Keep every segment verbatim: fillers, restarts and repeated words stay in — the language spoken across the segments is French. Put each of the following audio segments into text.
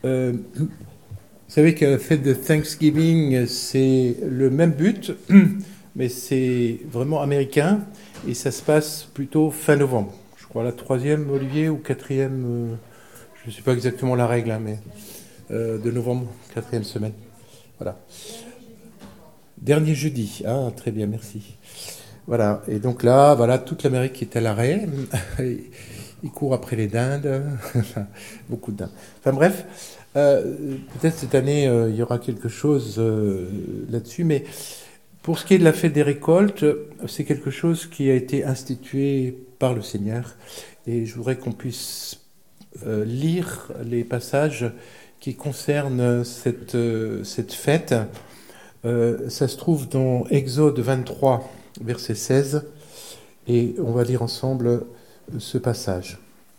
Euh, vous savez que la fête de Thanksgiving, c'est le même but, mais c'est vraiment américain et ça se passe plutôt fin novembre. Je crois la troisième, Olivier, ou quatrième, euh, je ne sais pas exactement la règle, hein, mais euh, de novembre, quatrième semaine. Voilà. Dernier jeudi. Ah, très bien, merci. Voilà. Et donc là, voilà, toute l'Amérique est à l'arrêt. Ils courent après les dindes. Beaucoup de dindes. Enfin bref, euh, peut-être cette année, euh, il y aura quelque chose euh, là-dessus. Mais pour ce qui est de la fête des récoltes, c'est quelque chose qui a été institué par le Seigneur. Et je voudrais qu'on puisse euh, lire les passages qui concernent cette, euh, cette fête. Euh, ça se trouve dans Exode vingt-trois, verset seize, et on va lire ensemble ce passage.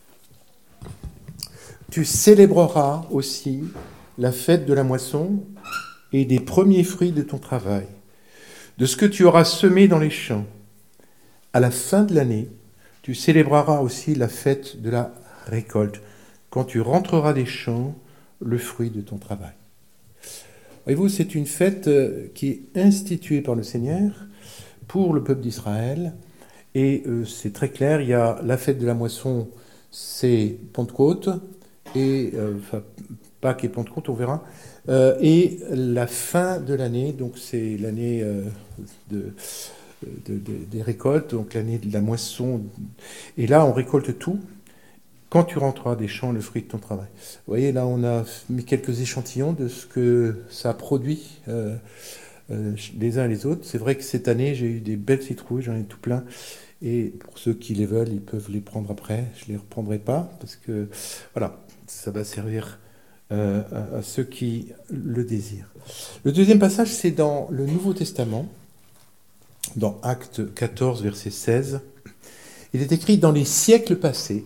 Tu célébreras aussi la fête de la moisson et des premiers fruits de ton travail, de ce que tu auras semé dans les champs. À la fin de l'année, tu célébreras aussi la fête de la récolte, quand tu rentreras des champs, le fruit de ton travail. Voyez-vous, c'est une fête qui est instituée par le Seigneur pour le peuple d'Israël. Et euh, c'est très clair, il y a la fête de la moisson, c'est Pentecôte, et, euh, enfin, Pâques et Pentecôte, on verra. Euh, et la fin de l'année, donc c'est l'année euh, de, de, de, des récoltes, donc l'année de la moisson. Et là, on récolte tout. Quand tu rentreras des champs, le fruit de ton travail. Vous voyez, là, on a mis quelques échantillons de ce que ça a produit euh, euh, les uns et les autres. C'est vrai que cette année, j'ai eu des belles citrouilles, j'en ai tout plein. Et pour ceux qui les veulent, ils peuvent les prendre après. Je ne les reprendrai pas parce que, voilà, ça va servir euh, à, à ceux qui le désirent. Le deuxième passage, c'est dans le Nouveau Testament, dans Actes quatorze, verset seize. Il est écrit « Dans les siècles passés,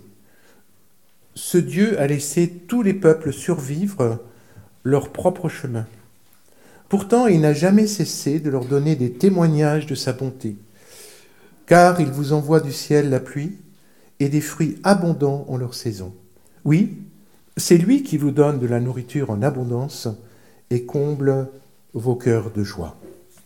ce Dieu a laissé tous les peuples survivre leur propre chemin. Pourtant, il n'a jamais cessé de leur donner des témoignages de sa bonté, car il vous envoie du ciel la pluie et des fruits abondants en leur saison. Oui, c'est lui qui vous donne de la nourriture en abondance et comble vos cœurs de joie. »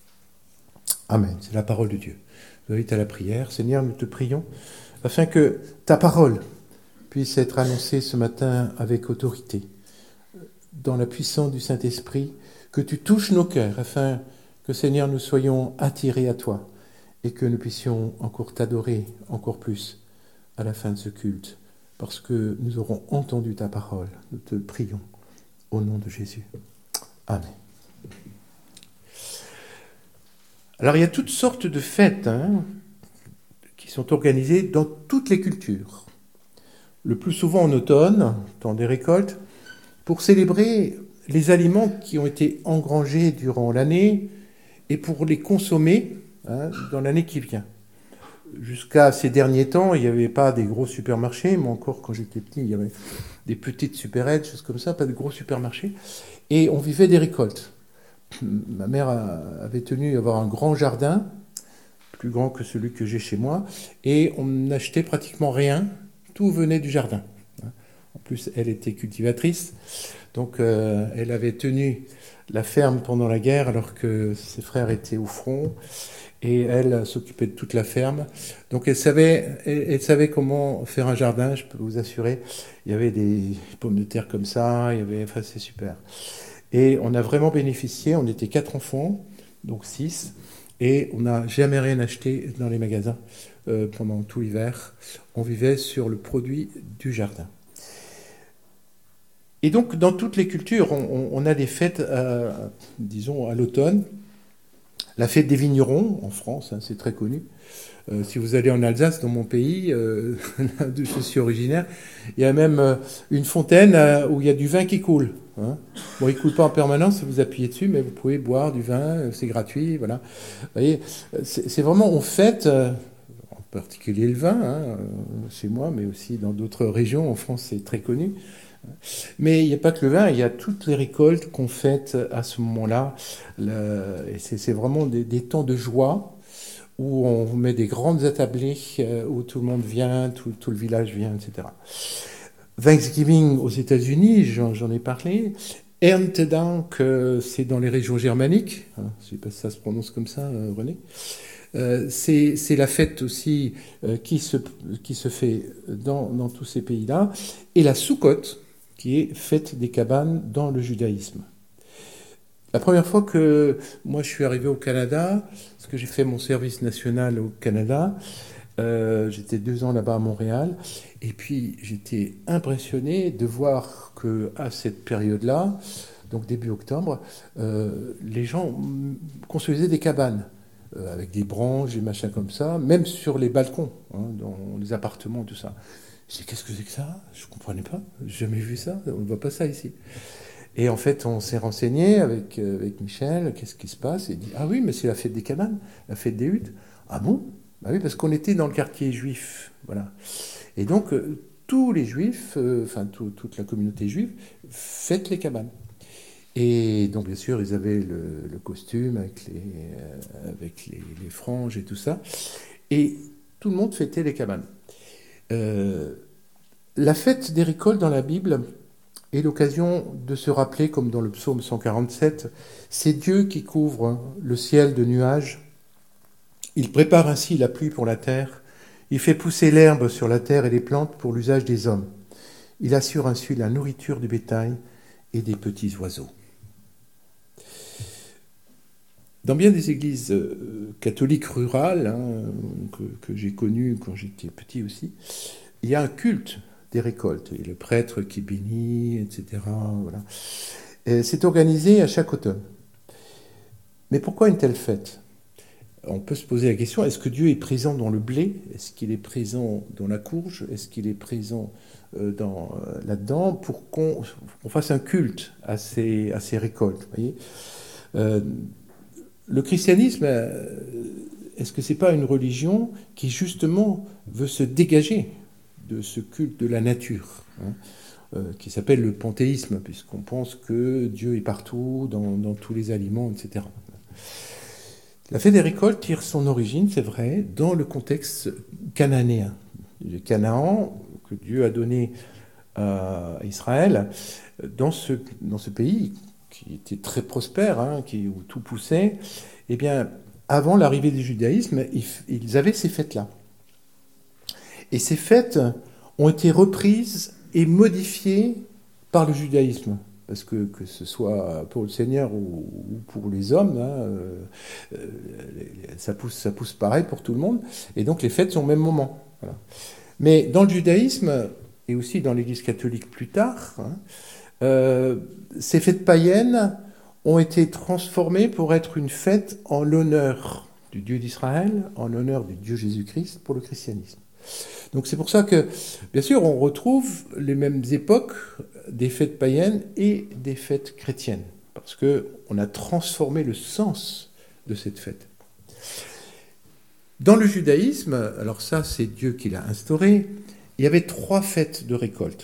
Amen, c'est la parole de Dieu. Je vous invite à la prière. Seigneur, nous te prions afin que ta parole puisse être annoncée ce matin avec autorité, dans la puissance du Saint-Esprit, que tu touches nos cœurs afin que, Seigneur, nous soyons attirés à toi et que nous puissions encore t'adorer encore plus à la fin de ce culte, parce que nous aurons entendu ta parole. Nous te prions au nom de Jésus. Amen. Alors, il y a toutes sortes de fêtes hein, qui sont organisées dans toutes les cultures. Le plus souvent en automne, dans des récoltes, pour célébrer les aliments qui ont été engrangés durant l'année et pour les consommer hein, dans l'année qui vient. Jusqu'à ces derniers temps, il n'y avait pas des gros supermarchés, mais encore quand j'étais petit, il y avait des petites supérettes, choses comme ça, pas de gros supermarchés, et on vivait des récoltes. Ma mère avait tenu à avoir un grand jardin, plus grand que celui que j'ai chez moi, et on n'achetait pratiquement rien. Tout venait du jardin. En plus, elle était cultivatrice, donc euh, elle avait tenu la ferme pendant la guerre alors que ses frères étaient au front, et elle s'occupait de toute la ferme. Donc elle savait, elle, elle savait comment faire un jardin, je peux vous assurer. Il y avait des pommes de terre comme ça, il y avait, enfin c'est super. Et on a vraiment bénéficié, on était quatre enfants, donc six, et on n'a jamais rien acheté dans les magasins. Euh, pendant tout l'hiver, on vivait sur le produit du jardin. Et donc, dans toutes les cultures, on, on a des fêtes, euh, disons, à l'automne. La fête des vignerons, en France, hein, c'est très connu. Euh, si vous allez en Alsace, dans mon pays, euh, d'où je suis originaire, il y a même euh, une fontaine euh, où il y a du vin qui coule. Hein. Bon, il ne coule pas en permanence, vous appuyez dessus, mais vous pouvez boire du vin, euh, c'est gratuit, voilà. Vous voyez, c'est, c'est vraiment, on fête... Euh, en particulier le vin, hein, chez moi, mais aussi dans d'autres régions. En France, c'est très connu. Mais il n'y a pas que le vin, il y a toutes les récoltes qu'on fête à ce moment-là. Le, et c'est, c'est vraiment des, des temps de joie où on met des grandes attablées, où tout le monde vient, tout, tout le village vient, et cetera. Thanksgiving aux États-Unis, j'en, j'en ai parlé. Erntedank, euh, c'est dans les régions germaniques. Hein, je ne sais pas si ça se prononce comme ça, euh, René. Euh, c'est, c'est la fête aussi euh, qui, se, qui se fait dans, dans tous ces pays-là. Et la Soukhot, qui est fête des cabanes dans le judaïsme. La première fois que moi je suis arrivé au Canada, parce que j'ai fait mon service national au Canada, euh, j'étais deux ans là-bas à Montréal, et puis j'étais impressionné de voir que à cette période-là, donc début octobre, euh, les gens construisaient des cabanes euh, avec des branches, des machins comme ça, même sur les balcons, hein, dans les appartements, tout ça. Je dis qu'est-ce que c'est que ça? Je comprenais pas, j'ai jamais vu ça, on ne voit pas ça ici. Et en fait, on s'est renseigné avec, euh, avec Michel, qu'est-ce qui se passe? Et il dit, ah oui, mais c'est la fête des cabanes, la fête des huttes. Ah bon? Bah oui, parce qu'on était dans le quartier juif. Voilà. Et donc, euh, tous les juifs, euh, enfin, tout, toute la communauté juive, fête les cabanes. Et donc, bien sûr, ils avaient le, le costume avec, les, euh, avec les, les franges et tout ça. Et tout le monde fêtait les cabanes. Euh, la fête des récoltes dans la Bible est l'occasion de se rappeler, comme dans le psaume cent quarante-sept, c'est Dieu qui couvre le ciel de nuages. Il prépare ainsi la pluie pour la terre. Il fait pousser l'herbe sur la terre et les plantes pour l'usage des hommes. Il assure ainsi la nourriture du bétail et des petits oiseaux. Dans bien des églises euh, catholiques rurales, hein, que, que j'ai connues quand j'étais petit aussi, il y a un culte des récoltes, et le prêtre qui bénit, et cetera. Voilà. Et c'est organisé à chaque automne. Mais pourquoi une telle fête? On peut se poser la question, est-ce que Dieu est présent dans le blé? Est-ce qu'il est présent dans la courge? Est-ce qu'il est présent euh, dans, euh, là-dedans pour qu'on, qu'on fasse un culte à ces, à ces récoltes, voyez euh, le christianisme, euh, est-ce que c'est pas une religion qui justement veut se dégager de ce culte de la nature, hein, euh, qui s'appelle le panthéisme, puisqu'on pense que Dieu est partout, dans, dans tous les aliments, et cetera. La fête des récoltes tire son origine, c'est vrai, dans le contexte cananéen. Le Canaan, que Dieu a donné à Israël, dans ce, dans ce pays qui était très prospère, hein, qui, où tout poussait, eh bien, avant l'arrivée du judaïsme, ils, ils avaient ces fêtes-là. Et ces fêtes ont été reprises et modifiées par le judaïsme. Parce que, que ce soit pour le Seigneur ou, ou pour les hommes, hein, euh, ça, pousse, ça pousse pareil pour tout le monde. Et donc les fêtes sont au même moment. Voilà. Mais dans le judaïsme, et aussi dans l'Église catholique plus tard, hein, euh, ces fêtes païennes ont été transformées pour être une fête en l'honneur du Dieu d'Israël, en l'honneur du Dieu Jésus-Christ pour le christianisme. Donc c'est pour ça que, bien sûr, on retrouve les mêmes époques des fêtes païennes et des fêtes chrétiennes, parce qu'on a transformé le sens de cette fête. Dans le judaïsme, alors ça c'est Dieu qui l'a instauré, il y avait trois fêtes de récolte.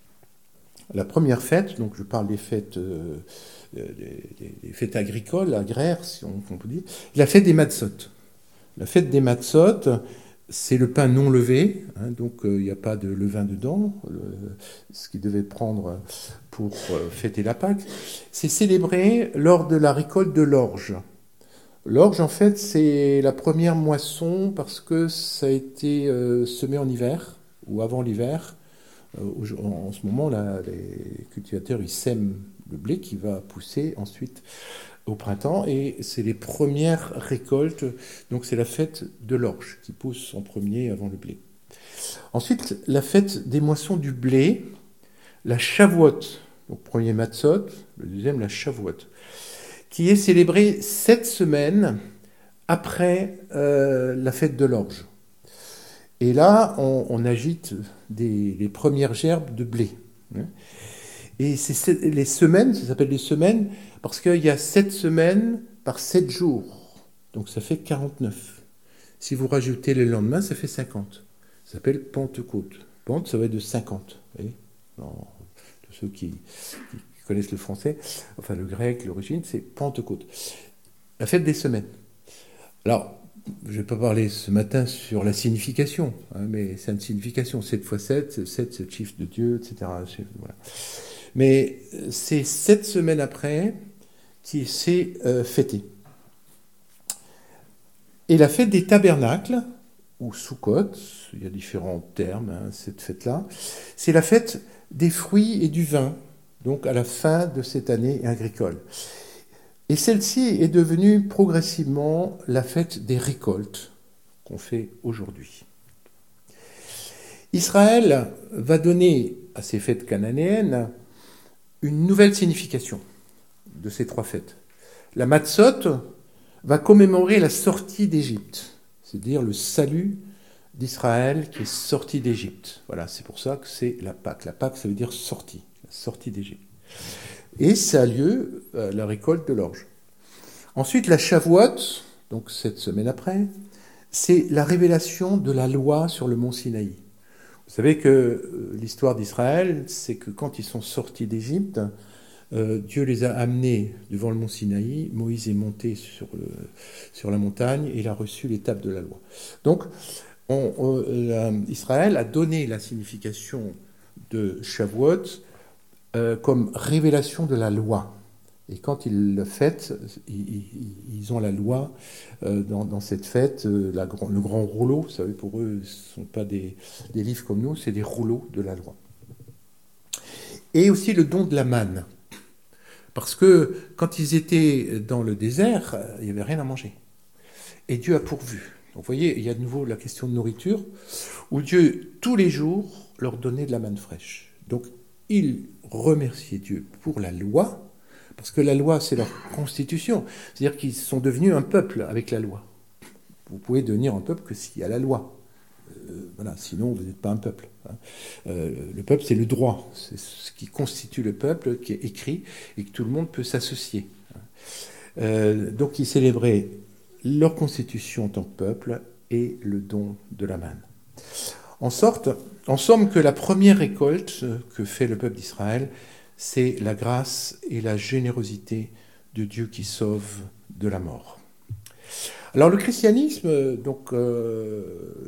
La première fête, donc je parle des fêtes, euh, des, des, des fêtes agricoles, agraires, si on, on peut dire, la fête des matzot. La fête des matzot, c'est le pain non levé, hein, donc il euh, n'y a pas de levain dedans, le, ce qu'il devait prendre pour euh, fêter la Pâque. C'est célébré lors de la récolte de l'orge. L'orge, en fait, c'est la première moisson parce que ça a été euh, semé en hiver ou avant l'hiver. Euh, en, en ce moment, là, les cultivateurs ils sèment le blé qui va pousser ensuite au printemps, et c'est les premières récoltes, donc c'est la fête de l'orge qui pousse en premier avant le blé. Ensuite, la fête des moissons du blé, la Shavuot, donc premier Matzot, le deuxième la Shavuot, qui est célébrée sept semaines après euh, la fête de l'orge. Et là, on, on agite des, les premières gerbes de blé. Et c'est, les semaines, ça s'appelle les semaines, parce qu'il y a sept semaines par sept jours. Donc ça fait quarante-neuf. Si vous rajoutez le lendemain, ça fait cinquante. Ça s'appelle Pentecôte. Pente, ça va être de cinquante. Vous voyez, non, tous ceux qui, qui connaissent le français, enfin le grec, l'origine, c'est Pentecôte. La fête des semaines. Alors, je ne vais pas parler ce matin sur la signification, hein, mais c'est une signification, sept fois sept, sept c'est le chiffre de Dieu, et cetera. Voilà. Mais c'est sept semaines après qui s'est euh, fêté. Et la fête des tabernacles, ou Sukkot, il y a différents termes, hein, cette fête-là, c'est la fête des fruits et du vin, donc à la fin de cette année agricole. Et celle-ci est devenue progressivement la fête des récoltes qu'on fait aujourd'hui. Israël va donner à ces fêtes cananéennes une nouvelle signification de ces trois fêtes. La Matzot va commémorer la sortie d'Égypte, c'est-à-dire le salut d'Israël qui est sorti d'Égypte. Voilà, c'est pour ça que c'est la Pâque. La Pâque, ça veut dire sortie, la sortie d'Égypte. Et ça a lieu à la récolte de l'orge. Ensuite, la Shavuot, donc sept semaines après, c'est la révélation de la loi sur le mont Sinaï. Vous savez que l'histoire d'Israël, c'est que quand ils sont sortis d'Égypte, euh, Dieu les a amenés devant le mont Sinaï, Moïse est monté sur, le, sur la montagne et il a reçu l'étape de la loi. Donc, on, on, euh, Israël a donné la signification de Shavuot euh, comme révélation de la loi. Et quand ils le fêtent, ils, ils ont la loi euh, dans, dans cette fête, euh, la, le grand rouleau. Vous savez, pour eux, ce ne sont pas des, des livres comme nous, c'est des rouleaux de la loi. Et aussi le don de la manne. Parce que quand ils étaient dans le désert, il n'y avait rien à manger. Et Dieu a pourvu. Donc vous voyez, il y a de nouveau la question de nourriture, où Dieu, tous les jours, leur donnait de la manne fraîche. Donc ils remerciaient Dieu pour la loi, parce que la loi, c'est leur constitution. C'est-à-dire qu'ils sont devenus un peuple avec la loi. Vous pouvez devenir un peuple que s'il y a la loi. Euh, voilà, sinon, vous n'êtes pas un peuple. Hein. Euh, le peuple, c'est le droit. C'est ce qui constitue le peuple, qui est écrit, et que tout le monde peut s'associer. Euh, donc, ils célébraient leur constitution en tant que peuple et le don de la manne. En sorte, en somme, que la première récolte que fait le peuple d'Israël, c'est la grâce et la générosité de Dieu qui sauve de la mort. Alors le christianisme, donc euh,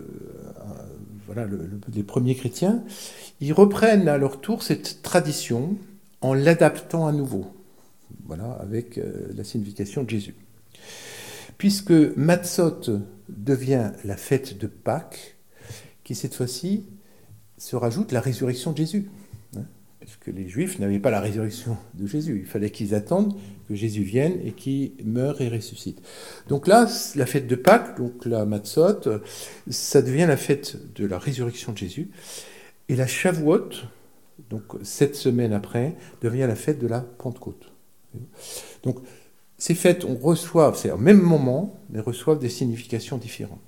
voilà, le, le, les premiers chrétiens, ils reprennent à leur tour cette tradition en l'adaptant à nouveau, voilà, avec euh, la signification de Jésus. Puisque Matzot devient la fête de Pâques, qui cette fois-ci se rajoute la résurrection de Jésus. Parce que les Juifs n'avaient pas la résurrection de Jésus. Il fallait qu'ils attendent que Jésus vienne et qu'il meure et ressuscite. Donc là, la fête de Pâques, donc la Matzot, ça devient la fête de la résurrection de Jésus. Et la Shavuot, donc sept semaines après, devient la fête de la Pentecôte. Donc ces fêtes, on reçoit, c'est au même moment, mais reçoivent des significations différentes.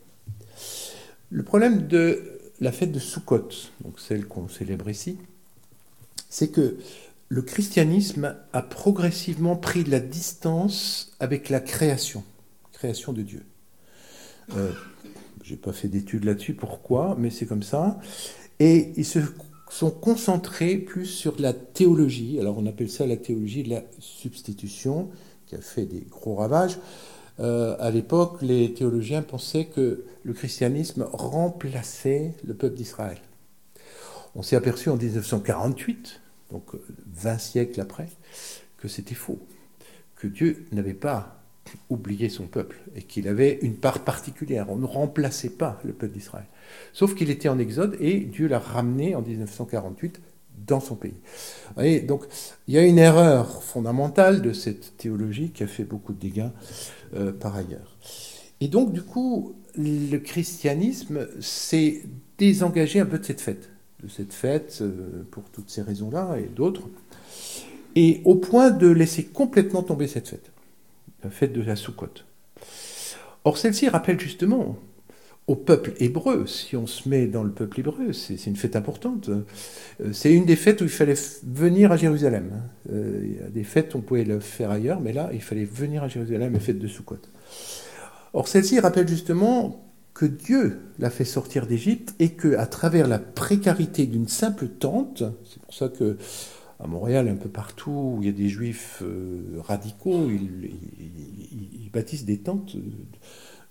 Le problème de la fête de Sukkot, donc celle qu'on célèbre ici, c'est que le christianisme a progressivement pris de la distance avec la création, création de Dieu. Euh, je n'ai pas fait d'études là-dessus, pourquoi, mais c'est comme ça. Et ils se sont concentrés plus sur la théologie. Alors on appelle ça la théologie de la substitution, qui a fait des gros ravages. Euh, à l'époque, les théologiens pensaient que le christianisme remplaçait le peuple d'Israël. On s'est aperçu en dix-neuf cent quarante-huit, donc vingt siècles après, que c'était faux, que Dieu n'avait pas oublié son peuple et qu'il avait une part particulière. On ne remplaçait pas le peuple d'Israël. Sauf qu'il était en exode et Dieu l'a ramené en dix-neuf cent quarante-huit dans son pays. Vous voyez, donc il y a une erreur fondamentale de cette théologie qui a fait beaucoup de dégâts euh, par ailleurs. Et donc du coup, le christianisme s'est désengagé un peu de cette fête. de cette fête, pour toutes ces raisons-là et d'autres, et au point de laisser complètement tomber cette fête, la fête de la Sukkot. Or, celle-ci rappelle justement au peuple hébreu, si on se met dans le peuple hébreu, c'est, c'est une fête importante, c'est une des fêtes où il fallait venir à Jérusalem. Il y a des fêtes, on pouvait le faire ailleurs, mais là, il fallait venir à Jérusalem, la fête de Sukkot. Or, celle-ci rappelle justement que Dieu l'a fait sortir d'Égypte et qu'à travers la précarité d'une simple tente, c'est pour ça que à Montréal, un peu partout où il y a des juifs euh, radicaux, ils, ils, ils bâtissent des tentes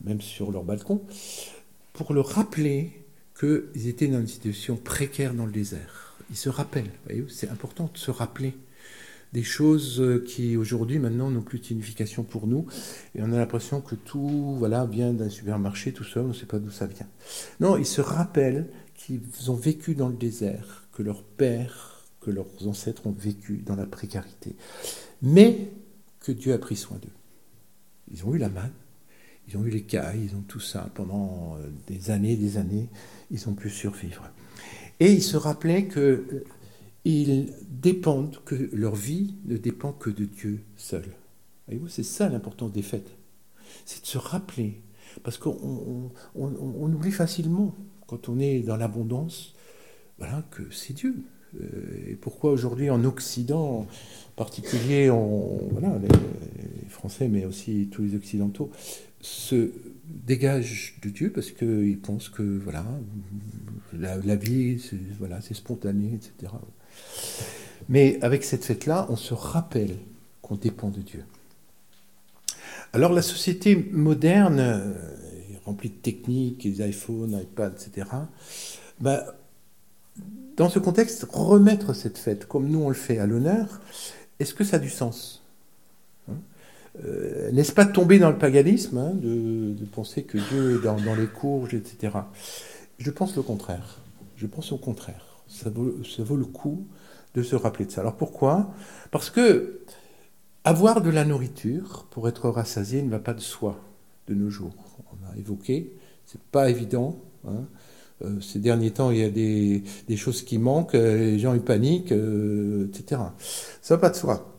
même sur leur balcon, pour leur rappeler qu'ils étaient dans une situation précaire dans le désert. Ils se rappellent, voyez, c'est important de se rappeler des choses qui aujourd'hui maintenant n'ont plus de signification pour nous, et on a l'impression que tout voilà, vient d'un supermarché tout seul, on ne sait pas d'où ça vient. Non, ils se rappellent qu'ils ont vécu dans le désert, que leurs pères, que leurs ancêtres ont vécu dans la précarité, mais que Dieu a pris soin d'eux. Ils ont eu la manne, ils ont eu les cailles, ils ont tout ça pendant des années, des années, ils ont pu survivre. Et ils se rappelaient que ils dépendent, que leur vie ne dépend que de Dieu seul. Voyez-vous, c'est ça l'importance des fêtes. C'est de se rappeler, parce qu'on on, on, on oublie facilement, quand on est dans l'abondance, voilà, que c'est Dieu. Et pourquoi aujourd'hui en Occident, en particulier, on, voilà, les, les Français, mais aussi tous les Occidentaux, se dégagent de Dieu parce qu'ils pensent que voilà, la, la vie, c'est, voilà, c'est spontané, et cetera. Mais avec cette fête-là, on se rappelle qu'on dépend de Dieu. Alors la société moderne, euh, remplie de techniques, les iPhones, iPads, et cetera, bah, dans ce contexte, remettre cette fête, comme nous on le fait, à l'honneur, est-ce que ça a du sens ? hein euh, N'est-ce pas tomber dans le paganisme, hein, de, de penser que Dieu est dans, dans les courges, et cetera. Je pense le contraire. Je pense au contraire. Ça vaut, ça vaut le coup de se rappeler de ça. Alors pourquoi ? Parce que avoir de la nourriture pour être rassasié ne va pas de soi de nos jours. On a évoqué, c'est pas évident. Hein. Euh, ces derniers temps, il y a des, des choses qui manquent, euh, les gens ils paniquent, euh, et cetera. Ça va pas de soi.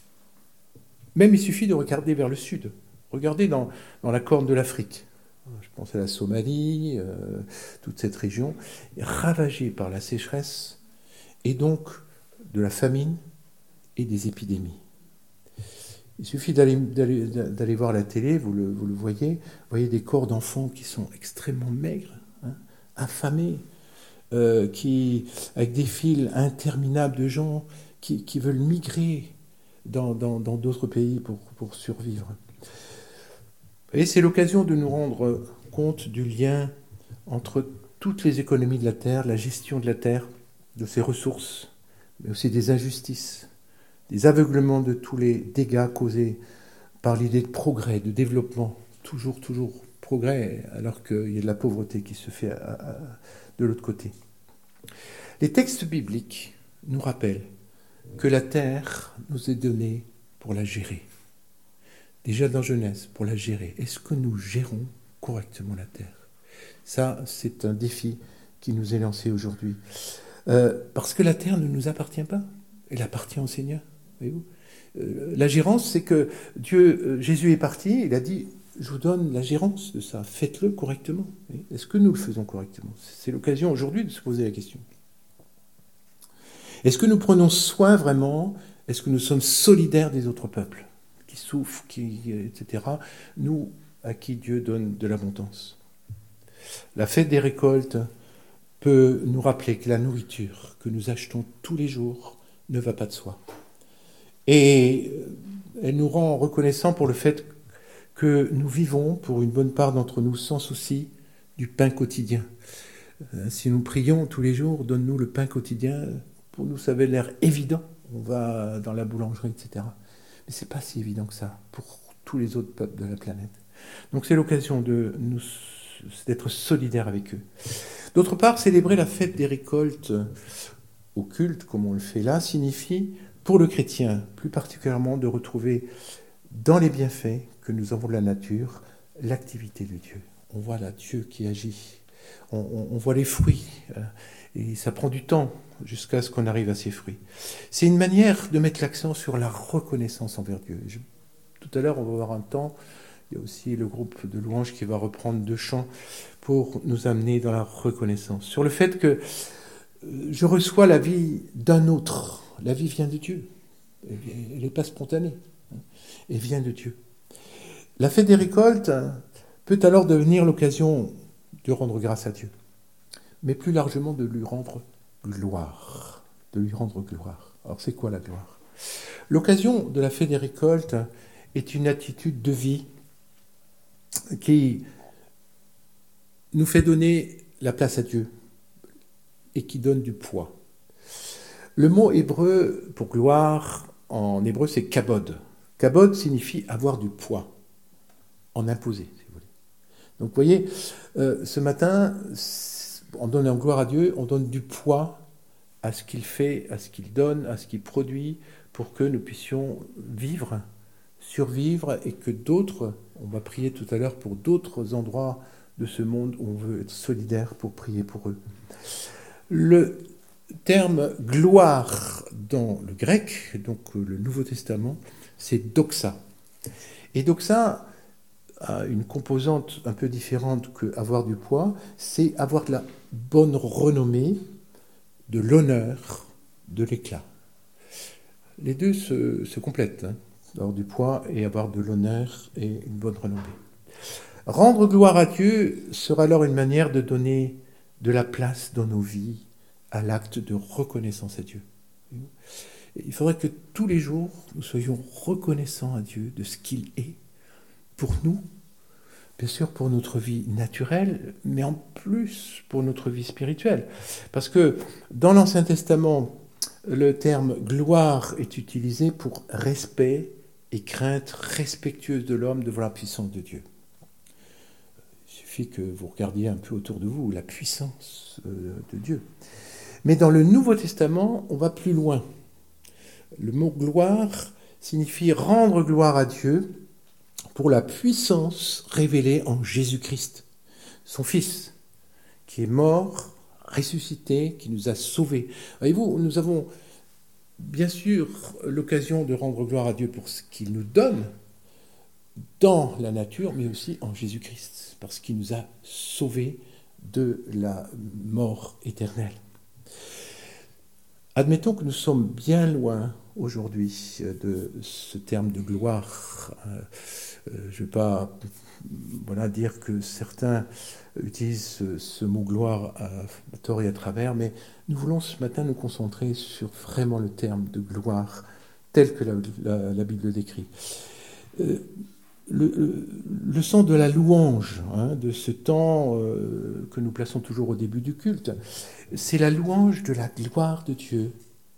Même il suffit de regarder vers le sud. Regardez dans, dans la corne de l'Afrique. Je pense à la Somalie, euh, toute cette région, est ravagée par la sécheresse et donc de la famine et des épidémies. Il suffit d'aller, d'aller, d'aller voir la télé, vous le, vous le voyez, vous voyez des corps d'enfants qui sont extrêmement maigres, hein, affamés, euh, qui, avec des files interminables de gens qui, qui veulent migrer dans, dans, dans d'autres pays pour, pour survivre. Et c'est l'occasion de nous rendre compte du lien entre toutes les économies de la terre, la gestion de la terre, de ses ressources, mais aussi des injustices, des aveuglements de tous les dégâts causés par l'idée de progrès, de développement, toujours, toujours progrès, alors qu'il y a de la pauvreté qui se fait à, à, de l'autre côté. Les textes bibliques nous rappellent que la terre nous est donnée pour la gérer. Déjà dans Genèse, pour la gérer. Est-ce que nous gérons correctement la terre ? Ça, c'est un défi qui nous est lancé aujourd'hui. Euh, parce que la terre ne nous appartient pas. Elle appartient au Seigneur. Voyez-vous ? Euh, la gérance, c'est que Dieu, euh, Jésus est parti, il a dit, je vous donne la gérance de ça, faites-le correctement. Est-ce que nous le faisons correctement ? C'est l'occasion aujourd'hui de se poser la question. Est-ce que nous prenons soin vraiment ? Est-ce que nous sommes solidaires des autres peuples ? Qui souffrent, qui, et cetera, nous, à qui Dieu donne de l'abondance. La fête des récoltes peut nous rappeler que la nourriture que nous achetons tous les jours ne va pas de soi. Et elle nous rend reconnaissants pour le fait que nous vivons, pour une bonne part d'entre nous, sans souci du pain quotidien. Si nous prions tous les jours, donne-nous le pain quotidien, pour nous ça avait l'air évident, on va dans la boulangerie, et cetera. Mais ce n'est pas si évident que ça pour tous les autres peuples de la planète. Donc c'est l'occasion de nous, d'être solidaires avec eux. D'autre part, célébrer la fête des récoltes au culte, comme on le fait là, signifie, pour le chrétien, plus particulièrement, de retrouver dans les bienfaits que nous avons de la nature, l'activité de Dieu. On voit là Dieu qui agit. On, on, on voit les fruits. Et ça prend du temps jusqu'à ce qu'on arrive à ces fruits. C'est une manière de mettre l'accent sur la reconnaissance envers Dieu. Je, tout à l'heure, on va avoir un temps, il y a aussi le groupe de louanges qui va reprendre deux chants pour nous amener dans la reconnaissance. Sur le fait que je reçois la vie d'un autre. La vie vient de Dieu. Elle n'est pas spontanée. Elle vient de Dieu. La fête des récoltes peut alors devenir l'occasion de rendre grâce à Dieu, mais plus largement de lui rendre gloire. De lui rendre gloire. Alors c'est quoi la gloire ? L'occasion de la fête des récoltes est une attitude de vie qui nous fait donner la place à Dieu et qui donne du poids. Le mot hébreu pour gloire, en hébreu, c'est kabod. Kabod signifie avoir du poids, en imposer, si vous voulez. Donc vous voyez, euh, ce matin, en donnant gloire à Dieu, on donne du poids à ce qu'il fait, à ce qu'il donne, à ce qu'il produit, pour que nous puissions vivre, survivre, et que d'autres, on va prier tout à l'heure pour d'autres endroits de ce monde où on veut être solidaire pour prier pour eux. Le terme gloire dans le grec, donc le Nouveau Testament, c'est doxa. Et doxa a une composante un peu différente qu'avoir du poids, c'est avoir de la bonne renommée, de l'honneur, de l'éclat. Les deux se, se complètent, hein, avoir du poids et avoir de l'honneur et une bonne renommée. Rendre gloire à Dieu sera alors une manière de donner de la place dans nos vies à l'acte de reconnaissance à Dieu. Il faudrait que tous les jours, nous soyons reconnaissants à Dieu de ce qu'il est pour nous, bien sûr pour notre vie naturelle, mais en plus pour notre vie spirituelle. Parce que dans l'Ancien Testament, le terme gloire est utilisé pour respect et crainte respectueuse de l'homme devant la puissance de Dieu. Il suffit que vous regardiez un peu autour de vous la puissance de Dieu. Mais dans le Nouveau Testament, on va plus loin. Le mot gloire signifie rendre gloire à Dieu pour la puissance révélée en Jésus-Christ, son Fils, qui est mort, ressuscité, qui nous a sauvés. Voyez-vous, nous avons bien sûr l'occasion de rendre gloire à Dieu pour ce qu'il nous donne dans la nature, mais aussi en Jésus-Christ, parce qu'il nous a sauvés de la mort éternelle. Admettons que nous sommes bien loin aujourd'hui de ce terme de gloire. Je ne vais pas voilà, dire que certains utilisent ce, ce mot gloire à tort et à travers, mais nous voulons ce matin nous concentrer sur vraiment le terme de gloire tel que la, la, la Bible le décrit. Euh, Le, le, le sens de la louange, hein, de ce temps euh, que nous plaçons toujours au début du culte, c'est la louange de la gloire de Dieu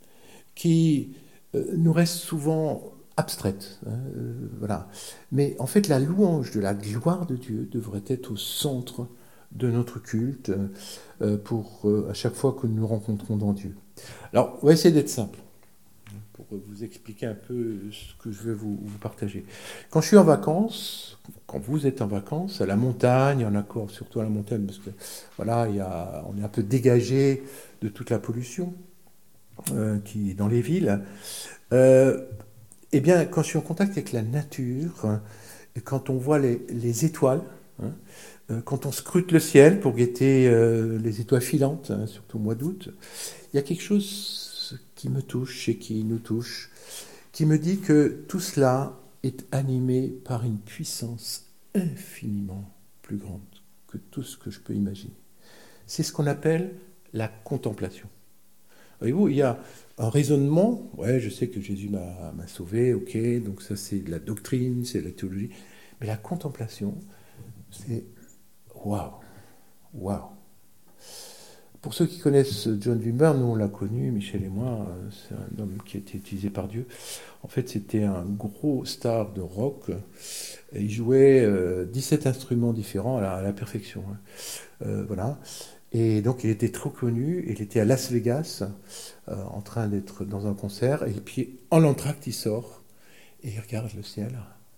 qui euh, nous reste souvent abstraite. Hein, euh, voilà. Mais en fait, la louange de la gloire de Dieu devrait être au centre de notre culte euh, pour euh, à chaque fois que nous nous rencontrons dans Dieu. Alors, on va essayer d'être simple pour vous expliquer un peu ce que je veux vous, vous partager. Quand je suis en vacances, quand vous êtes en vacances, à la montagne, en accord surtout à la montagne, parce que voilà, il y a, on est un peu dégagé de toute la pollution euh, qui est dans les villes. Euh, eh bien, quand je suis en contact avec la nature, et quand on voit les, les étoiles, hein, euh, quand on scrute le ciel pour guetter euh, les étoiles filantes, hein, surtout au mois d'août, il y a quelque chose qui me touche et qui nous touche, qui me dit que tout cela est animé par une puissance infiniment plus grande que tout ce que je peux imaginer. C'est ce qu'on appelle la contemplation. Voyez-vous, il y a un raisonnement, ouais, je sais que Jésus m'a, m'a sauvé, ok, donc ça c'est de la doctrine, c'est de la théologie, mais la contemplation, c'est waouh, waouh. Pour ceux qui connaissent John Wimber, nous on l'a connu, Michel et moi, c'est un homme qui a été utilisé par Dieu. En fait, c'était un gros star de rock. Et il jouait euh, dix-sept instruments différents à la, à la perfection. Hein. Euh, voilà. Et donc, il était trop connu. Il était à Las Vegas, euh, en train d'être dans un concert. Et puis, en l'entracte, il sort et il regarde le ciel.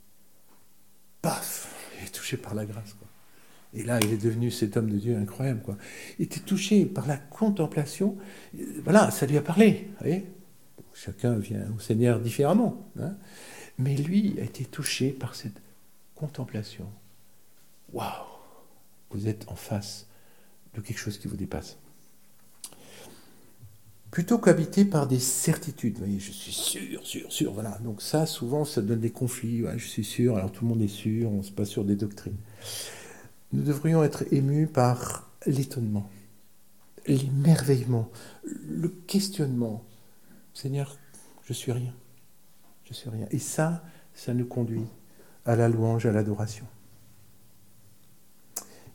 Paf! Il est touché par la grâce, quoi. Et là, il est devenu cet homme de Dieu incroyable, quoi. Il était touché par la contemplation. Voilà, ça lui a parlé. Vous voyez, chacun vient au Seigneur différemment. Hein, mais lui a été touché par cette contemplation. Waouh! Vous êtes en face de quelque chose qui vous dépasse. Plutôt qu'habité par des certitudes. Vous voyez, je suis sûr, sûr, sûr. Voilà. Donc ça, souvent, ça donne des conflits. Ouais, je suis sûr, alors tout le monde est sûr, on ne se passe sur des doctrines. Nous devrions être émus par l'étonnement, l'émerveillement, le questionnement. Seigneur, je suis rien. Je suis rien. Et ça, ça nous conduit à la louange, à l'adoration.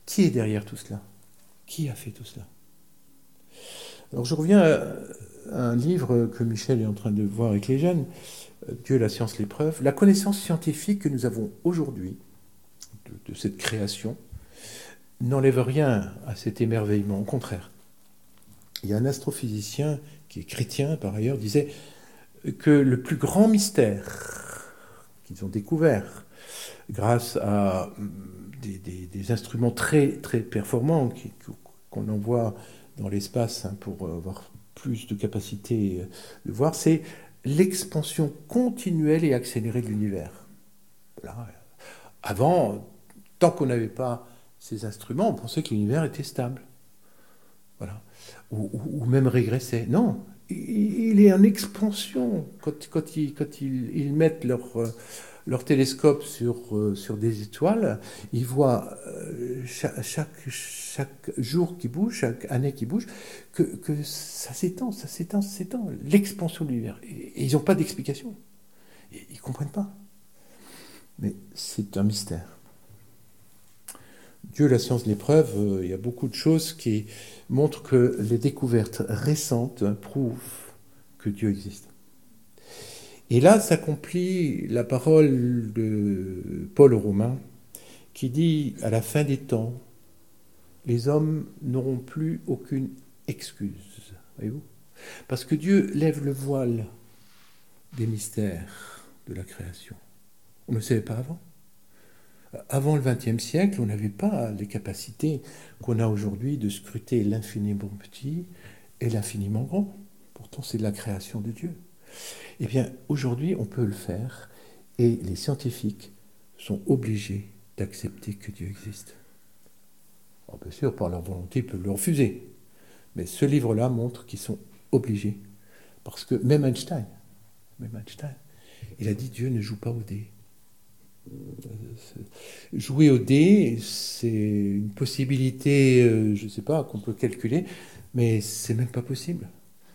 Qui est derrière tout cela? Qui a fait tout cela? Alors je reviens à un livre que Michel est en train de voir avec les jeunes, Dieu, la science, l'épreuve. La connaissance scientifique que nous avons aujourd'hui de, de cette création n'enlève rien à cet émerveillement, au contraire. Il y a un astrophysicien qui est chrétien par ailleurs, disait que le plus grand mystère qu'ils ont découvert grâce à des, des, des instruments très, très performants qui, qu'on envoie dans l'espace hein, pour avoir plus de capacité de voir, c'est l'expansion continuelle et accélérée de l'univers. Voilà. Avant, tant qu'on n'avait pas ces instruments, on pensait que l'univers était stable. Voilà. Ou, ou, ou même régressait. Non, il est en expansion. Quand, quand, ils, quand ils, ils mettent leur, leur télescope sur, sur des étoiles, ils voient chaque, chaque, chaque jour qui bouge, chaque année qui bouge, que, que ça s'étend, ça s'étend, ça s'étend. L'expansion de l'univers. Et ils n'ont pas d'explication. Ils ne comprennent pas. Mais c'est un mystère. Dieu, la science, l'épreuve, euh, il y a beaucoup de choses qui montrent que les découvertes récentes prouvent que Dieu existe. Et là s'accomplit la parole de Paul aux Romains qui dit à la fin des temps, les hommes n'auront plus aucune excuse. Voyez-vous ? Parce que Dieu lève le voile des mystères de la création. On ne le savait pas avant. Avant le vingtième siècle, on n'avait pas les capacités qu'on a aujourd'hui de scruter l'infiniment petit et l'infiniment grand. Pourtant, c'est de la création de Dieu. Eh bien, aujourd'hui, on peut le faire et les scientifiques sont obligés d'accepter que Dieu existe. Alors, bien sûr, par leur volonté, ils peuvent le refuser. Mais ce livre-là montre qu'ils sont obligés. Parce que même Einstein, même Einstein, il a dit Dieu ne joue pas au dé. Jouer au dé, c'est une possibilité, euh, je ne sais pas, qu'on peut calculer, mais c'est même pas possible.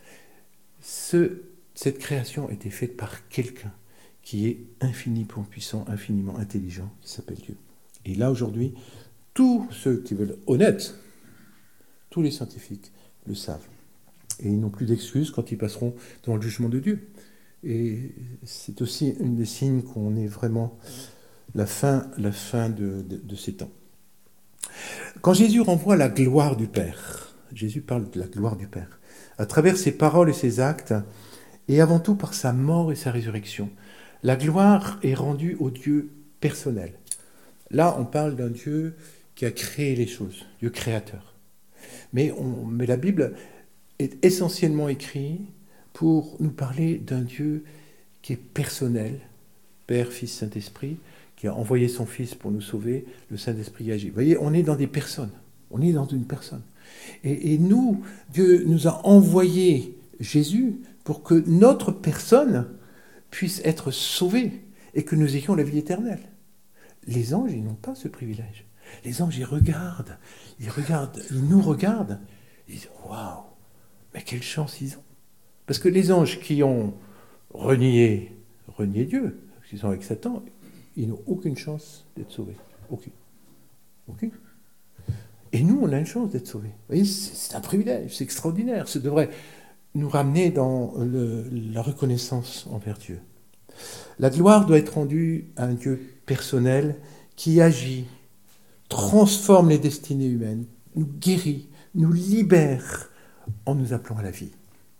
Ce, cette création a été faite par quelqu'un qui est infiniment puissant, infiniment intelligent, qui s'appelle Dieu. Et là, aujourd'hui, tous ceux qui veulent honnêtes, tous les scientifiques le savent. Et ils n'ont plus d'excuses quand ils passeront devant le jugement de Dieu. Et c'est aussi un des signes qu'on est vraiment la fin, la fin de, de, de ces temps. Quand Jésus renvoie la gloire du Père, Jésus parle de la gloire du Père, à travers ses paroles et ses actes, et avant tout par sa mort et sa résurrection, la gloire est rendue au Dieu personnel. Là, on parle d'un Dieu qui a créé les choses, Dieu créateur. Mais, on, mais la Bible est essentiellement écrite pour nous parler d'un Dieu qui est personnel, Père, Fils, Saint-Esprit, qui a envoyé son Fils pour nous sauver, le Saint-Esprit agit. Vous voyez, on est dans des personnes, on est dans une personne. Et, et nous, Dieu nous a envoyé Jésus pour que notre personne puisse être sauvée et que nous ayons la vie éternelle. Les anges, ils n'ont pas ce privilège. Les anges, ils regardent, ils regardent, ils nous regardent, ils disent « Waouh, mais quelle chance ils ont !» Parce que les anges qui ont renié, renié Dieu, qui sont avec Satan, ils n'ont aucune chance d'être sauvés. Aucune. Aucune. Et nous, on a une chance d'être sauvés. Vous voyez, c'est, c'est un privilège, c'est extraordinaire. Ça devrait nous ramener dans le, la reconnaissance envers Dieu. La gloire doit être rendue à un Dieu personnel qui agit, transforme les destinées humaines, nous guérit, nous libère en nous appelant à la vie.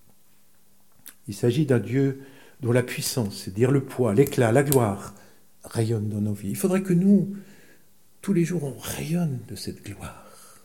Il s'agit d'un Dieu dont la puissance, c'est-à-dire le poids, l'éclat, la gloire, rayonne dans nos vies. Il faudrait que nous, tous les jours, on rayonne de cette gloire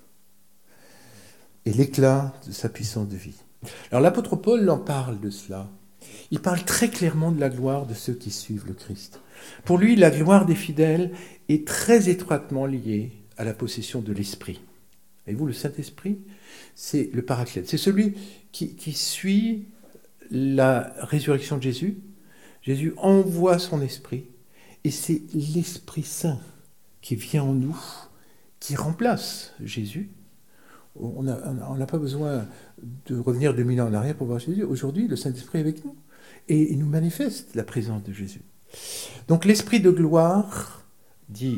et l'éclat de sa puissance de vie. Alors l'apôtre Paul en parle de cela. Il parle très clairement de la gloire de ceux qui suivent le Christ. Pour lui, la gloire des fidèles est très étroitement liée à la possession de l'Esprit. Et vous, le Saint-Esprit, c'est le Paraclète. C'est celui qui, qui suit la résurrection de Jésus. Jésus envoie son Esprit et c'est l'Esprit Saint qui vient en nous, qui remplace Jésus. On n'a pas besoin de revenir deux mille ans en arrière pour voir Jésus. Aujourd'hui, le Saint-Esprit est avec nous et il nous manifeste la présence de Jésus. Donc l'Esprit de gloire, dit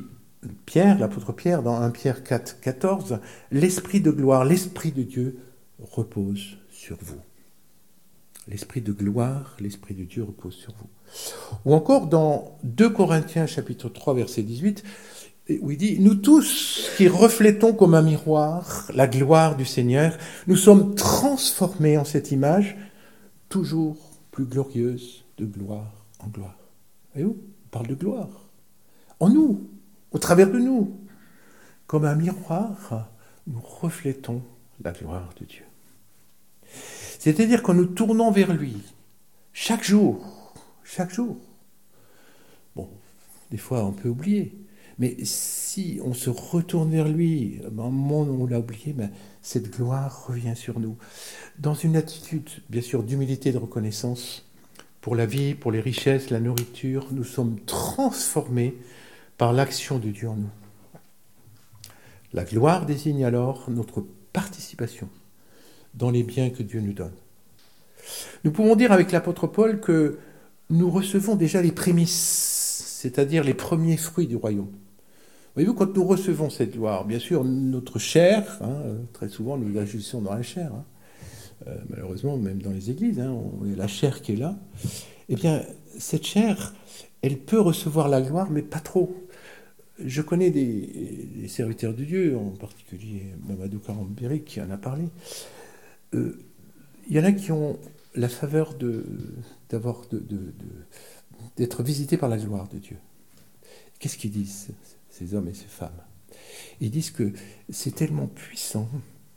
Pierre, l'apôtre Pierre, dans un Pierre quatre, quatorze, l'Esprit de gloire, l'Esprit de Dieu repose sur vous. L'Esprit de gloire, l'Esprit de Dieu repose sur vous. Ou encore dans deux Corinthiens chapitre trois, verset dix-huit, où il dit « Nous tous qui reflétons comme un miroir la gloire du Seigneur, nous sommes transformés en cette image, toujours plus glorieuse de gloire en gloire. » Voyez-vous, on parle de gloire. En nous, au travers de nous. Comme un miroir, nous reflétons la gloire de Dieu. C'est-à-dire qu'en nous tournant vers lui, chaque jour, chaque jour, bon, des fois on peut oublier, mais si on se retourne vers lui, à un moment où on l'a oublié, ben, cette gloire revient sur nous. Dans une attitude, bien sûr, d'humilité et de reconnaissance, pour la vie, pour les richesses, la nourriture, nous sommes transformés par l'action de Dieu en nous. La gloire désigne alors notre participation dans les biens que Dieu nous donne. Nous pouvons dire avec l'apôtre Paul que nous recevons déjà les prémices, c'est-à-dire les premiers fruits du royaume. Voyez-vous, quand nous recevons cette gloire, bien sûr, notre chair, hein, très souvent nous agissons dans la chair, hein, euh, malheureusement même dans les églises, hein, on, il y a la chair qui est là, eh bien, cette chair, elle peut recevoir la gloire, mais pas trop. Je connais des, des serviteurs de Dieu, en particulier Mamadou Karambiri qui en a parlé. Euh, il y en a qui ont la faveur de, d'avoir, de, de, de, d'être visités par la gloire de Dieu. Qu'est-ce qu'ils disent, ces hommes et ces femmes? Ils disent que c'est tellement puissant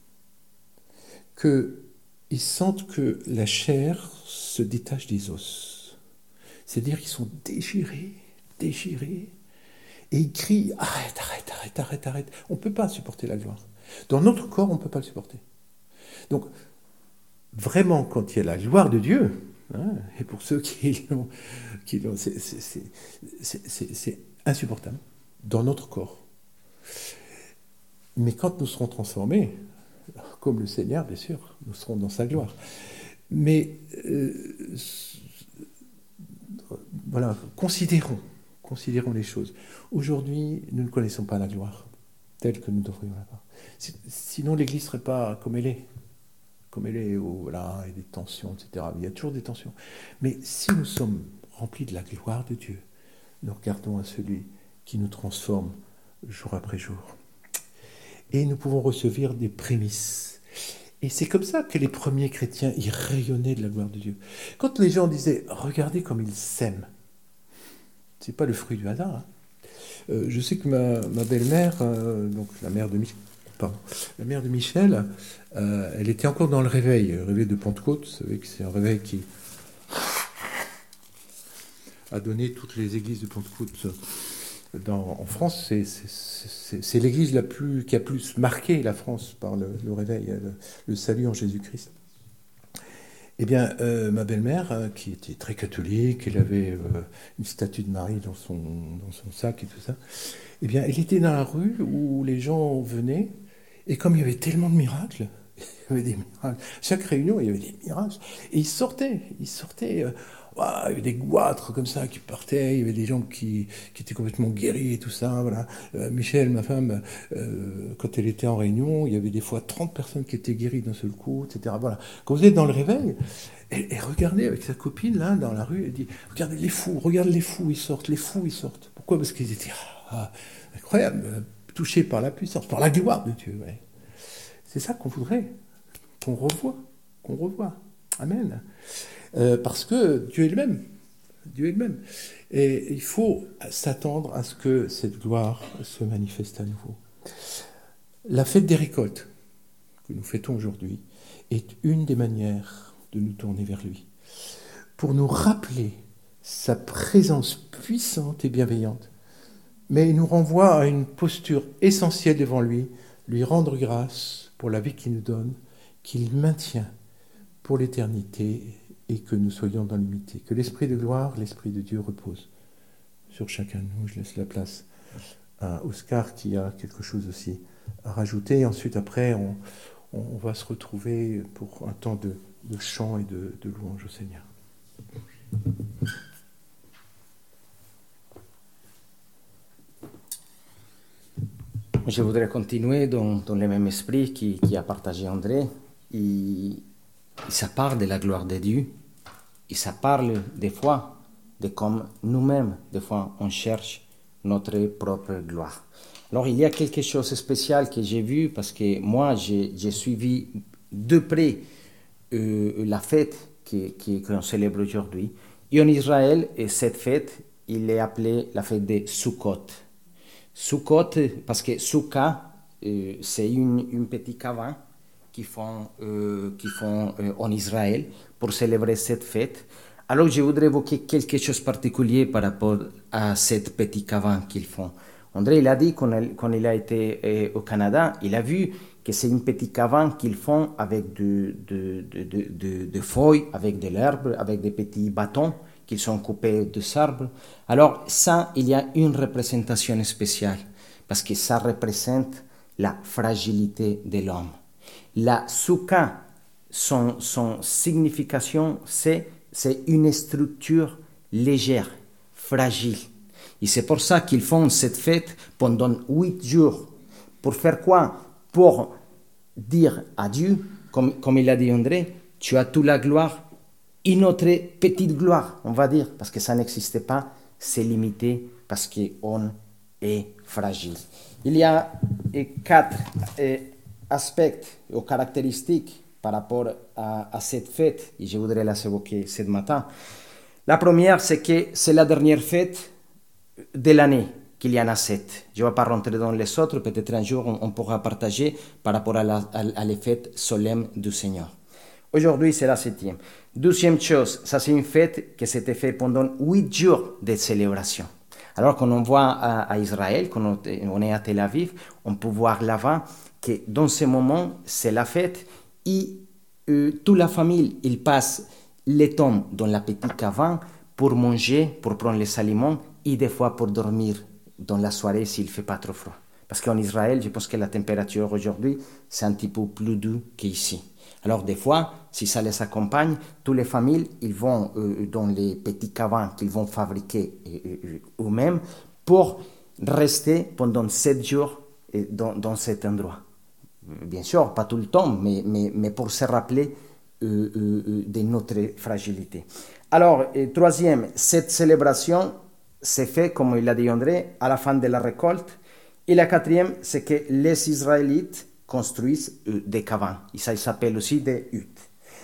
qu'ils sentent que la chair se détache des os. C'est-à-dire qu'ils sont déchirés, déchirés, et ils crient « Arrête, arrête, arrête, arrête, arrête ». On ne peut pas supporter la gloire. Dans notre corps, on ne peut pas le supporter. Donc, vraiment, quand il y a la gloire de Dieu, hein, et pour ceux qui l'ont, qui l'ont c'est, c'est, c'est, c'est, c'est, c'est insupportable dans notre corps. Mais quand nous serons transformés, comme le Seigneur, bien sûr, nous serons dans sa gloire. Mais, euh, voilà, considérons. Considérons les choses. Aujourd'hui, nous ne connaissons pas la gloire telle que nous devrions l'avoir. Sinon, l'Église ne serait pas comme elle est. Comme elle est, où, voilà, il y a des tensions, et cetera. Il y a toujours des tensions. Mais si nous sommes remplis de la gloire de Dieu, nous regardons à celui qui nous transforme jour après jour. Et nous pouvons recevoir des prémices. Et c'est comme ça que les premiers chrétiens, ils rayonnaient de la gloire de Dieu. Quand les gens disaient « Regardez comme ils s'aiment », c'est pas le fruit du hasard. Hein. Euh, je sais que ma, ma belle-mère, euh, donc la mère de Michel, pardon, la mère de Michel, euh, elle était encore dans le réveil, le réveil de Pentecôte. Vous savez que c'est un réveil qui a donné toutes les églises de Pentecôte dans, en France. C'est, c'est, c'est, c'est l'église la plus, qui a plus marqué la France par le, le réveil, le, le salut en Jésus-Christ. Eh bien, euh, ma belle-mère, euh, qui était très catholique, elle avait euh, une statue de Marie dans son, dans son sac et tout ça, eh bien, elle était dans la rue où les gens venaient, et comme il y avait tellement de miracles, il y avait des miracles, chaque réunion, il y avait des miracles, et ils sortaient, ils sortaient, euh, ouah, il y avait des goitres comme ça qui partaient, il y avait des gens qui, qui étaient complètement guéris et tout ça, voilà. Euh, Michel, ma femme, euh, quand elle était en réunion, il y avait des fois trente personnes qui étaient guéries d'un seul coup, et cetera. Voilà. Quand vous êtes dans le réveil, elle, elle regardait avec sa copine, là, dans la rue, elle dit « Regardez les fous, regarde les fous, ils sortent, les fous, ils sortent. » Pourquoi? Parce qu'ils étaient ah, incroyables, euh, touchés par la puissance, par la gloire de Dieu. Ouais. C'est ça qu'on voudrait, qu'on revoie, qu'on revoie. Amen. Euh, parce que Dieu est le même. Dieu est le même. Et il faut s'attendre à ce que cette gloire se manifeste à nouveau. La fête des récoltes, que nous fêtons aujourd'hui, est une des manières de nous tourner vers lui. Pour nous rappeler sa présence puissante et bienveillante. Mais il nous renvoie à une posture essentielle devant lui, lui rendre grâce pour la vie qu'il nous donne, qu'il maintient pour l'éternité et que nous soyons dans l'unité. Que l'Esprit de gloire, l'Esprit de Dieu repose sur chacun de nous. Je laisse la place à Oscar qui a quelque chose aussi à rajouter. Et ensuite, après, on, on va se retrouver pour un temps de, de chant et de, de louange au Seigneur. Je voudrais continuer dans, dans le même esprit qui, qui a partagé André. Et, et ça parle de la gloire de Dieu. Et ça parle des fois de comme nous-mêmes, des fois, on cherche notre propre gloire. Alors, il y a quelque chose de spécial que j'ai vu parce que moi, j'ai, j'ai suivi de près euh, la fête qui, qui, qu'on célèbre aujourd'hui. Et en Israël, et cette fête, il est appelé la fête de Sukkot. Sukkot, parce que Soukha, euh, c'est une, une petite cabane qu'ils font, euh, qu'ils font euh, en Israël pour célébrer cette fête. Alors, je voudrais évoquer quelque chose de particulier par rapport à cette petite cabane qu'ils font. André, il a dit, quand, elle, quand il a été euh, au Canada, il a vu que c'est une petite cabane qu'ils font avec de, de, de, de, de, de feuilles, avec de l'herbe, avec des petits bâtons qu'ils sont coupés de sable. Alors, ça, il y a une représentation spéciale, parce que ça représente la fragilité de l'homme. La soukha, son, son signification, c'est c'est une structure légère, fragile. Et c'est pour ça qu'ils font cette fête pendant huit jours. Pour faire quoi? Pour dire à Dieu, comme, comme il a dit André, tu as toute la gloire, et notre petite gloire, on va dire, parce que ça n'existe pas, c'est limité, parce qu'on est fragile. Il y a quatre euh, aspects ou caractéristiques par rapport à, à cette fête, et je voudrais les évoquer ce matin. La première, c'est que c'est la dernière fête de l'année, qu'il y en a sept. Je ne vais pas rentrer dans les autres, peut-être un jour on, on pourra partager par rapport à, la, à, à les fêtes solemnes du Seigneur. Aujourd'hui, c'est la septième. Deuxième chose, ça c'est une fête qui s'était faite pendant huit jours de célébration. Alors quand on voit à, à Israël, quand on est à Tel Aviv, on peut voir là-bas que dans ce moment, c'est la fête. Et euh, toute la famille, il passe le temps dans la petite cabane pour manger, pour prendre les aliments et des fois pour dormir dans la soirée s'il ne fait pas trop froid. Parce qu'en Israël, je pense que la température aujourd'hui, c'est un petit peu plus doux qu'ici. Alors des fois, si ça les accompagne, toutes les familles, ils vont euh, dans les petits cabanes qu'ils vont fabriquer euh, euh, eux-mêmes pour rester pendant sept jours euh, dans, dans cet endroit. Bien sûr, pas tout le temps, mais, mais, mais pour se rappeler euh, euh, de notre fragilité. Alors, euh, troisième, cette célébration s'est faite, comme il a dit André, à la fin de la récolte. Et la quatrième, c'est que les Israélites construisent euh, des cabanes. Et ça, il s'appelle aussi des huttes.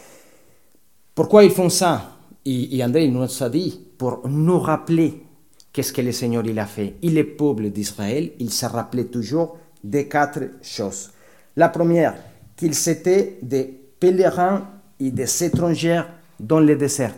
Pourquoi ils font ça? Et, et André il nous a dit, pour nous rappeler qu'est-ce que le Seigneur il a fait. Et le peuple d'Israël, il se rappelait toujours des quatre choses. La première, qu'ils étaient des pèlerins et des étrangers dans le désert.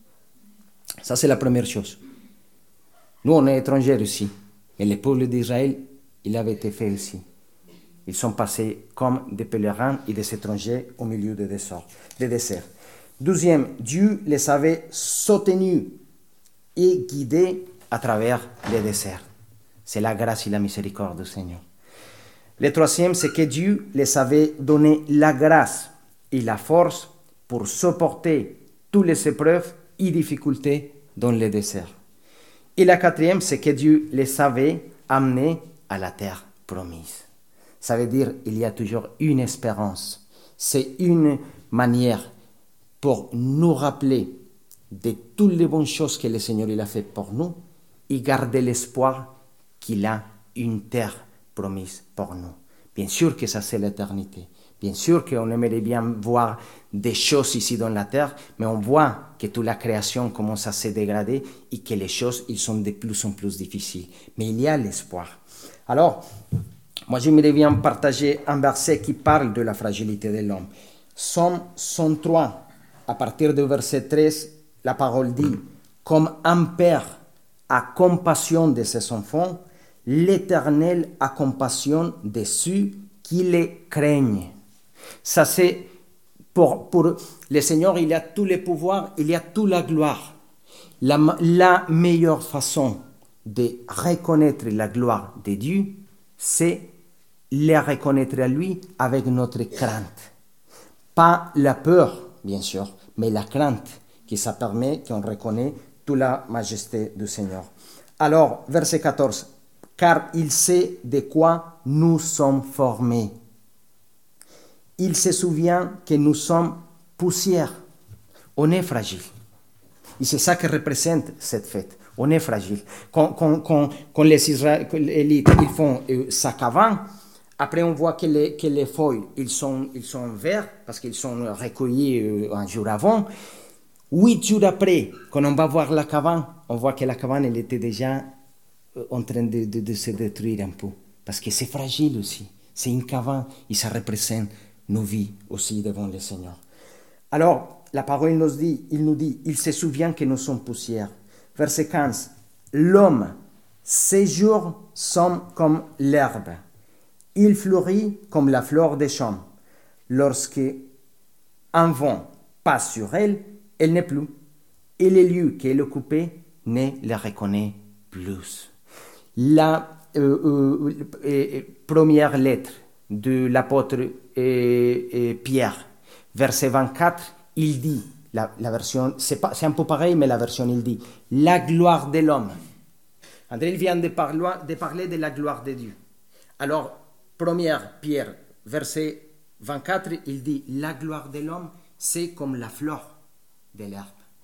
Ça, c'est la première chose. Nous, on est étrangers aussi. Mais le peuple d'Israël, il avait été fait aussi. Ils sont passés comme des pèlerins et des étrangers au milieu des déserts. Deuxième, Dieu les avait soutenus et guidés à travers les déserts. C'est la grâce et la miséricorde du Seigneur. Le troisième, c'est que Dieu les avait donné la grâce et la force pour supporter toutes les épreuves et difficultés dans le désert. Et la quatrième, c'est que Dieu les avait amenés à la terre promise. Ça veut dire qu'il y a toujours une espérance. C'est une manière pour nous rappeler de toutes les bonnes choses que le Seigneur il a fait pour nous et garder l'espoir qu'il a une terre promise pour nous. Bien sûr que ça c'est l'éternité. Bien sûr qu'on aimerait bien voir des choses ici dans la terre, mais on voit que toute la création commence à se dégrader et que les choses ils sont de plus en plus difficiles. Mais il y a l'espoir. Alors, moi j'aimerais bien partager un verset qui parle de la fragilité de l'homme. Psaume cent trois, à partir du verset treize, la parole dit « Comme un père a compassion de ses enfants, l'Éternel a compassion de ceux qui les craignent. » Ça c'est pour, pour le Seigneur, il a tous les pouvoirs, il a toute la gloire. La, la meilleure façon de reconnaître la gloire de Dieu, c'est les reconnaître à lui avec notre crainte. Pas la peur, bien sûr, mais la crainte, qui ça permet qu'on reconnaît toute la majesté du Seigneur. Alors, verset quatorze. car il sait de quoi nous sommes formés. Il se souvient que nous sommes poussière. On est fragile. Et c'est ça que représente cette fête. On est fragile. Quand, quand, quand, quand les Israélites ils font euh, sac à vin, après on voit que les, que les feuilles ils sont, ils sont verts parce qu'ils sont recueillis euh, un jour avant. Huit jours après, quand on va voir la cabane, on voit que la cabane elle était déjà euh, en train de, de, de se détruire un peu. Parce que c'est fragile aussi. C'est une cabane et ça représente nos vies aussi devant le Seigneur. Alors, la parole nous dit, il nous dit, il se souvient que nous sommes poussière. Verset quinze, l'homme, ses jours sont comme l'herbe. Il fleurit comme la fleur des champs. Lorsque un vent passe sur elle, elle n'est plus. Et les lieux qu'elle occupait ne les reconnaît plus. La euh, euh, euh, première lettre de l'apôtre euh, euh, Pierre, verset vingt-quatre, il dit, la, la version, c'est, pas, c'est un peu pareil, mais la version, il dit, la gloire de l'homme. André il vient de, parler, de parler de la gloire de Dieu. Alors, première Pierre, verset vingt-quatre, il dit, la gloire de l'homme, c'est comme la fleur de l'herbe.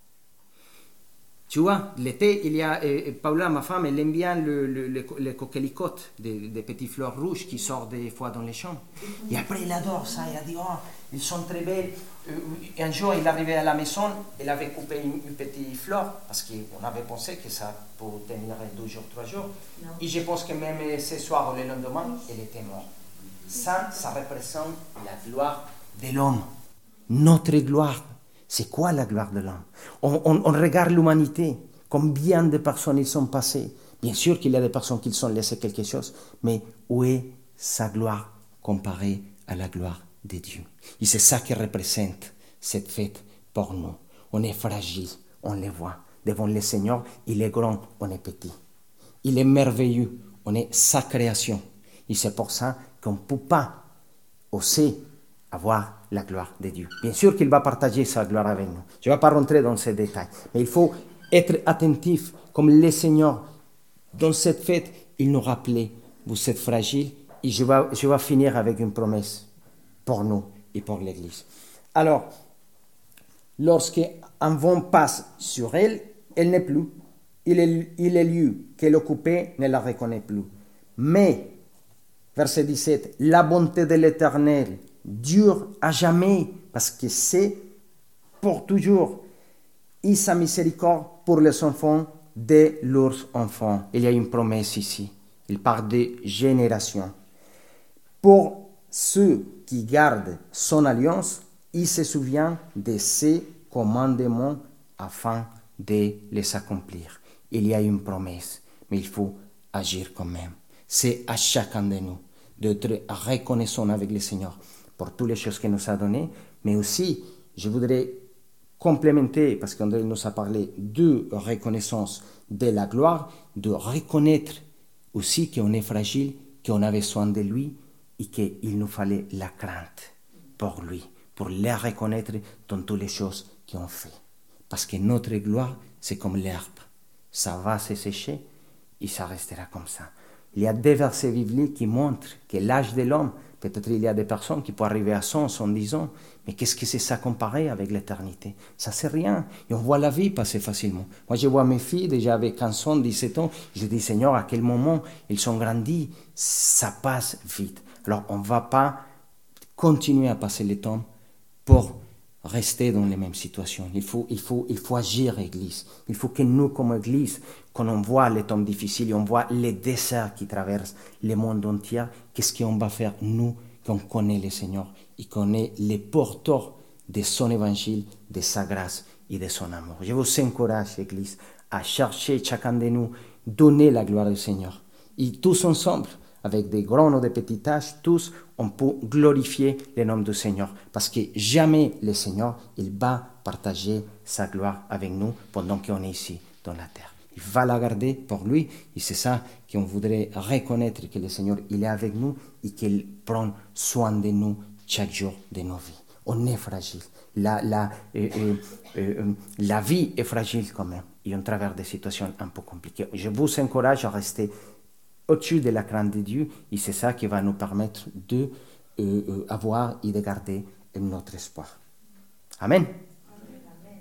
Tu vois, l'été, il y a, euh, Paula, ma femme, elle aime bien le, le, le, les coquelicotes, des, des petites fleurs rouges qui sortent des fois dans les champs. Et après, il adore ça, il a dit, oh, ils sont très belles. Euh, un jour, il arrivait à la maison, il avait coupé une, une petite fleur, parce qu'on avait pensé que ça pouvait tenir deux jours, trois jours. Non. Et je pense que même ce soir ou le lendemain, elle était morte. Ça, ça représente la gloire de l'homme, notre gloire. C'est quoi la gloire de l'homme? on, on, on regarde l'humanité, combien de personnes ils sont passées. Bien sûr qu'il y a des personnes qui ont laissé quelque chose, mais où est sa gloire comparée à la gloire de Dieu? Et c'est ça qui représente cette fête pour nous. On est fragile, on le voit. Devant le Seigneur, il est grand, on est petit. Il est merveilleux, on est sa création. Et c'est pour ça qu'on ne peut pas oser avoir la gloire de Dieu. Bien sûr qu'il va partager sa gloire avec nous. Je ne vais pas rentrer dans ces détails. Mais il faut être attentif, comme le Seigneur, dans cette fête, il nous rappelait, vous êtes fragiles, et je vais, je vais finir avec une promesse pour nous et pour l'Église. Alors, lorsqu'un vent passe sur elle, elle n'est plus. Il est, il est lieu qu'elle occupait ne la reconnaît plus. Mais, verset dix-sept, la bonté de l'Éternel dure à jamais, parce que c'est pour toujours. Et sa miséricorde pour les enfants de leurs enfants. Il y a une promesse ici. Il parle de génération. Pour ceux qui gardent son alliance, il se souvient de ses commandements afin de les accomplir. Il y a une promesse, mais il faut agir quand même. C'est à chacun de nous d'être reconnaissant avec le Seigneur pour toutes les choses qu'il nous a données, mais aussi, je voudrais complémenter, parce qu'André nous a parlé de reconnaissance de la gloire, de reconnaître aussi qu'on est fragile, qu'on a besoin de lui et qu'il nous fallait la crainte pour lui, pour les reconnaître dans toutes les choses qu'on fait. Parce que notre gloire, c'est comme l'herbe. Ça va se sécher et ça restera comme ça. Il y a des versets bibliques qui montrent que l'âge de l'homme, peut-être il y a des personnes qui peuvent arriver à cent, cent dix ans, mais qu'est-ce que c'est ça comparé avec l'éternité? Ça c'est rien. Et on voit la vie passer facilement. Moi je vois mes filles déjà avec quinze ans, dix-sept ans, je dis Seigneur, à quel moment ils sont grandis? Ça passe vite. Alors on ne va pas continuer à passer le temps pour rester dans les mêmes situations. Il faut, il faut, il faut agir, Église. Il faut que nous, comme Église, quand on voit les temps difficiles, on voit les déserts qui traversent le monde entier, qu'est-ce qu'on va faire, nous, qu'on connaît le Seigneur et qu'on est les porteurs de son évangile, de sa grâce et de son amour. Je vous encourage, Église, à chercher chacun de nous, donner la gloire du Seigneur. Et tous ensemble, avec des grands ou des petites tâches, tous, on peut glorifier le nom du Seigneur. Parce que jamais le Seigneur, il va partager sa gloire avec nous pendant qu'on est ici dans la terre. Il va la garder pour lui. Et c'est ça qu'on voudrait reconnaître, que le Seigneur, il est avec nous et qu'il prend soin de nous chaque jour de nos vies. On est fragile. La, la, euh, euh, euh, la vie est fragile quand même. Et on traverse des situations un peu compliquées. Je vous encourage à rester au-dessus de la crainte de Dieu, et c'est ça qui va nous permettre de euh, euh, avoir et de garder notre espoir. Amen.